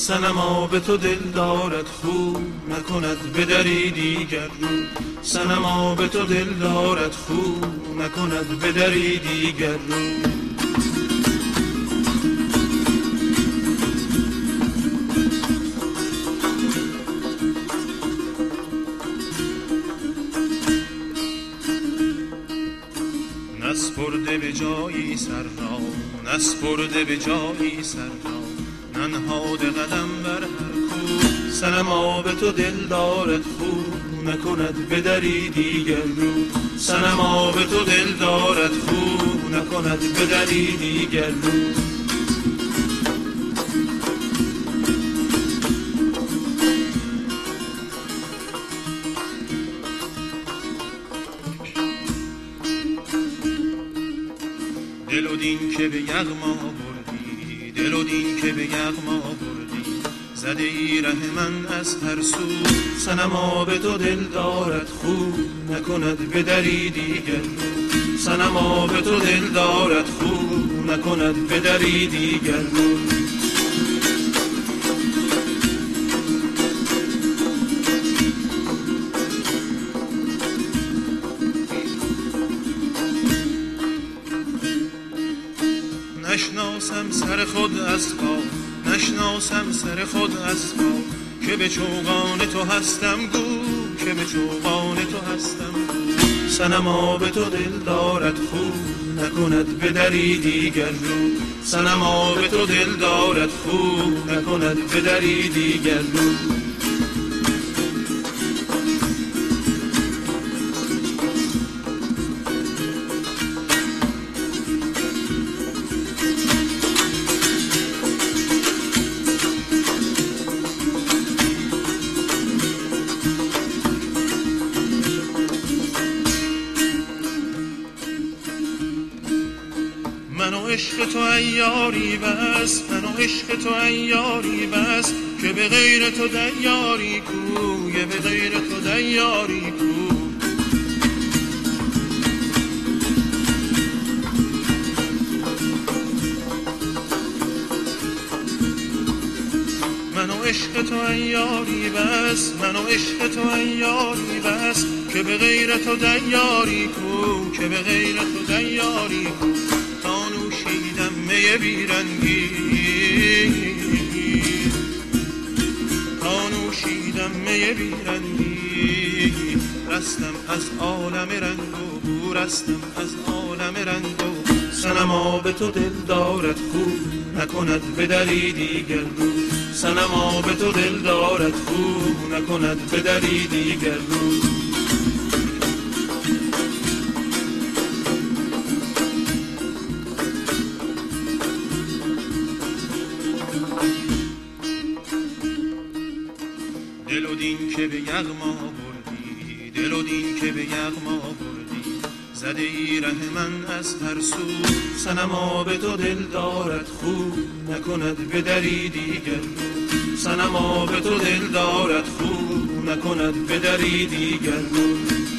صنما به تو دل دارد خو نکند بدری دیگر رو. صنما به تو دل دارد خو نکند بدری دیگر رو. نسپرده به جایی سر را، نسپرده به جایی سر را، ننهاده قدم بر هر کو. صنما به تو دل دارد خو نکند بدری دیگر رو. صنما به تو دل دارد خو نکند بدری دیگر رو. دل و دین که به یغما بردی، دل و دین که به یغما بردی، زده ای ره من از هر سو. صنما به تو دل دارد خو نکند بدری دیگر رو. صنما به تو دل دارد خو نکند بدری دیگر رو. نشناسم سر خود از پا، نشناسم سر خود از پا، که به چوغان تو هستم گو، که به چوغان تو هستم گو. صنما به تو دل دارد خو نکند بدری دیگر رو. صنما به تو دل دارد خو نکند بدری دیگر رو. من و عشق تو عیاری بس، من و عشق تو عیاری بس، که به غیر تو دیاری کو، که به غیر تو دیاری کو. من و عشق تو عیاری بس، من و عشق تو عیاری بس، که به غیر تو دیاری کو، که به غیر تو دیاری کو. نوشیدم می بیرنگی، تا نوشیدم می بیرنگی، رستم از عالم رنگ و بو، رستم از عالم رنگ و بو. صنما به تو دل دارد خو نکند بدری دیگر رو. صنما به تو دل دارد خو نکند بدری دیگر رو. دل و دین که به یغما بردی، دل و دین که به یغما بردی، زده ای ره من از هر سو. صنما به تو دل دارد خو نکند بدری دیگر رو. صنما به تو دل دارد خو نکند بدری دیگر رو.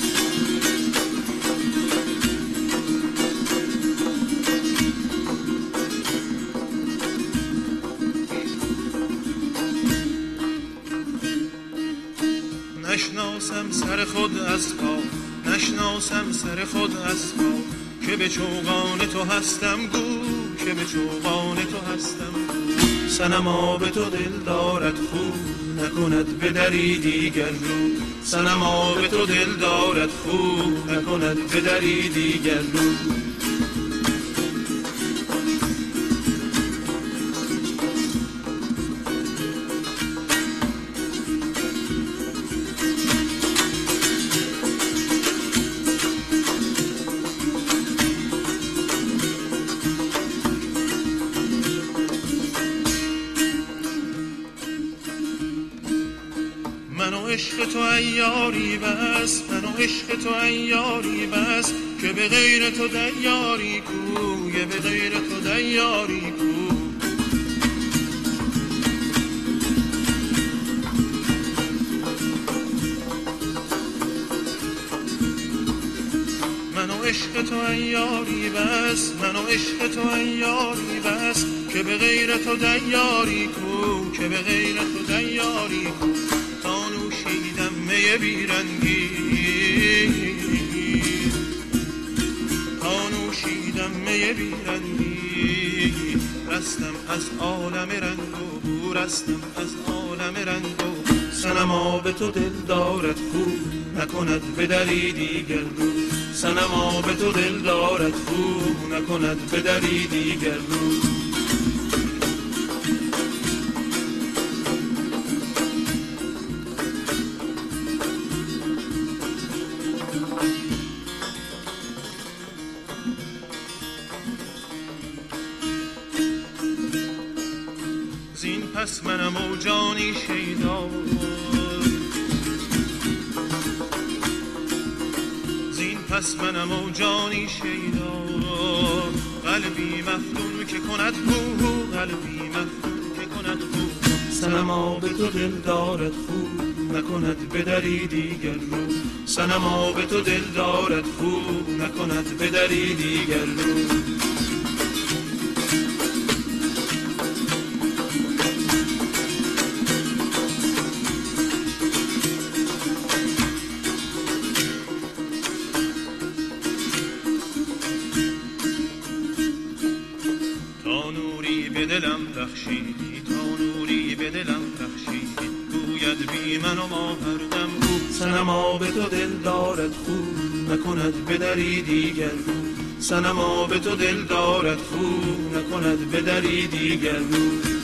نشناسم سر خود از پا، نشناسم سر خود از پا، که به چوغان تو هستم گو، که به چوغان تو هستم گو. صنما به تو دل دارد خو نکند بدری دیگر رو. صنما به تو دل دارد خو نکند بدری دیگر رو. من و عشق تو عیاری بس، من و عشق تو عیاری بس، که به غیر تو دیاری کو، که به غیر تو دیاری کو. من و عشق تو عیاری بس، من و عشق تو عیاری بس، که به غیر تو دیاری کو، که به غیر تو دیاری تا نوشیدم می بیرنگی، تا نوشیدم می بیرنگی. رستم از عالم رنگ و بو، رستم از عالم رنگ و بو. صنما به تو دل دارد خو، نکند به دری دیگر رو. صنما به تو دل دارد خو، نکند به دری دیگر رو. زین پس منم و جانی شیدا، زین پس منم و جانی شیدا. قلبی مفتون که کند بو، قلبی مفتون که کند بو. صنما به تو دل دارد خو، نکند به دری دیگر رو. صنما به تو دل دارد خو، نکند به دری دیگر رو. به دلم بخشیدی، تا نوری به دلم بخشیدی. گوید بی من و ما هر دم او، صنما به تو دل دارد خو، نکند به دری دیگر رو. صنما به تو دل دارد خو، نکند به دری دیگر رو.